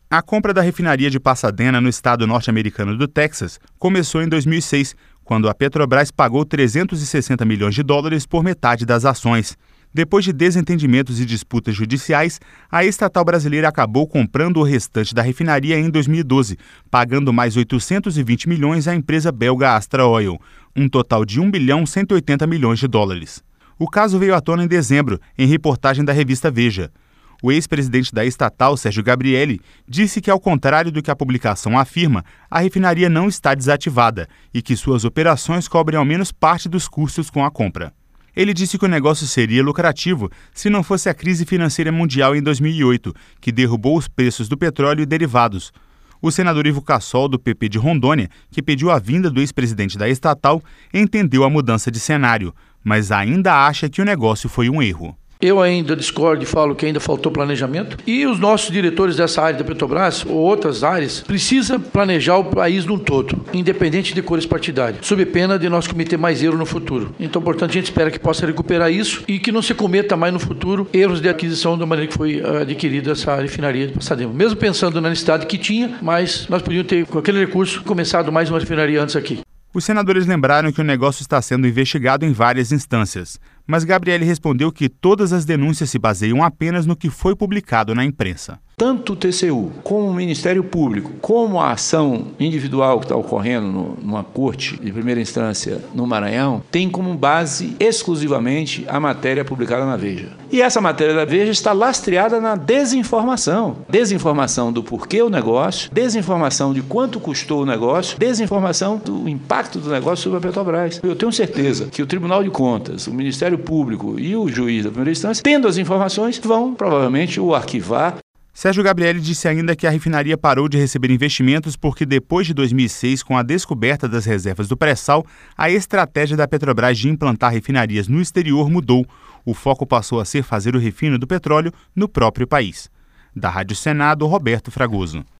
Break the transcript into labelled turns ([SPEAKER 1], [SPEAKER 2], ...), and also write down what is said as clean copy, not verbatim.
[SPEAKER 1] A compra da refinaria de Pasadena, no estado norte-americano do Texas, começou em 2006, quando a Petrobras pagou 360 milhões de dólares por metade das ações. Depois de desentendimentos e disputas judiciais, a estatal brasileira acabou comprando o restante da refinaria em 2012, pagando mais 820 milhões à empresa belga Astra Oil, um total de 1,180 bilhão de dólares. O caso veio à tona em dezembro, em reportagem da revista Veja. O ex-presidente da estatal, Sérgio Gabrielli, disse que, ao contrário do que a publicação afirma, a refinaria não está desativada e que suas operações cobrem ao menos parte dos custos com a compra. Ele disse que o negócio seria lucrativo se não fosse a crise financeira mundial em 2008, que derrubou os preços do petróleo e derivados. O senador Ivo Cassol, do PP de Rondônia, que pediu a vinda do ex-presidente da estatal, entendeu a mudança de cenário, mas ainda acha que o negócio foi um erro.
[SPEAKER 2] Eu ainda discordo e falo que ainda faltou planejamento. E os nossos diretores dessa área da Petrobras, ou outras áreas, precisam planejar o país num todo, independente de cores partidárias, sob pena de nós cometer mais erros no futuro. Então, portanto, a gente espera que possa recuperar isso e que não se cometa mais no futuro erros de aquisição da maneira que foi adquirida essa refinaria de Pasadena. Mesmo pensando na necessidade que tinha, mas nós podíamos ter, com aquele recurso, começado mais uma refinaria antes aqui.
[SPEAKER 1] Os senadores lembraram que o negócio está sendo investigado em várias instâncias, mas Gabrielli respondeu que todas as denúncias se baseiam apenas no que foi publicado na imprensa.
[SPEAKER 3] Tanto o TCU, como o Ministério Público, como a ação individual que está ocorrendo numa corte de primeira instância no Maranhão, tem como base exclusivamente a matéria publicada na Veja. E essa matéria da Veja está lastreada na desinformação. Desinformação do porquê o negócio, desinformação de quanto custou o negócio, desinformação do impacto do negócio sobre a Petrobras. Eu tenho certeza que o Tribunal de Contas, o Ministério Público e o juiz da primeira instância, tendo as informações, vão provavelmente o arquivar.
[SPEAKER 1] Sérgio Gabrielli disse ainda que a refinaria parou de receber investimentos porque, depois de 2006, com a descoberta das reservas do pré-sal, a estratégia da Petrobras de implantar refinarias no exterior mudou. O foco passou a ser fazer o refino do petróleo no próprio país. Da Rádio Senado, Roberto Fragoso.